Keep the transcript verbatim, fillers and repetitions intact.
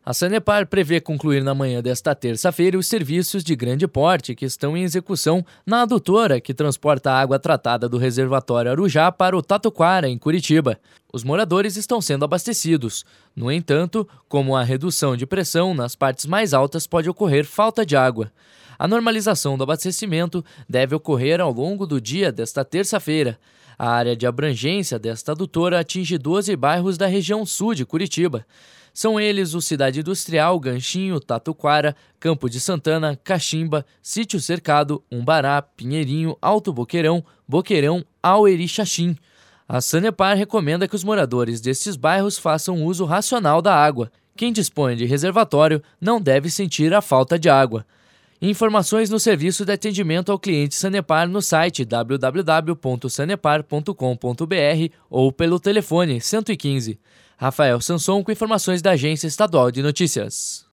A Sanepar prevê concluir na manhã desta terça-feira os serviços de grande porte que estão em execução na adutora que transporta a água tratada do reservatório Arujá para o Tatuquara, em Curitiba. Os moradores estão sendo abastecidos. No entanto, como a redução de pressão nas partes mais altas, pode ocorrer falta de água. A normalização do abastecimento deve ocorrer ao longo do dia desta terça-feira. A área de abrangência desta adutora atinge doze bairros da região sul de Curitiba. São eles o Cidade Industrial, Ganchinho, Tatuquara, Campo de Santana, Caximba, Sítio Cercado, Umbará, Pinheirinho, Alto Boqueirão, Boqueirão, Auer e Xaxim. A Sanepar recomenda que os moradores destes bairros façam uso racional da água. Quem dispõe de reservatório não deve sentir a falta de água. Informações no serviço de atendimento ao cliente Sanepar no site w w w ponto sanepar ponto com ponto b r ou pelo telefone cento e quinze. Rafael Sanson com informações da Agência Estadual de Notícias.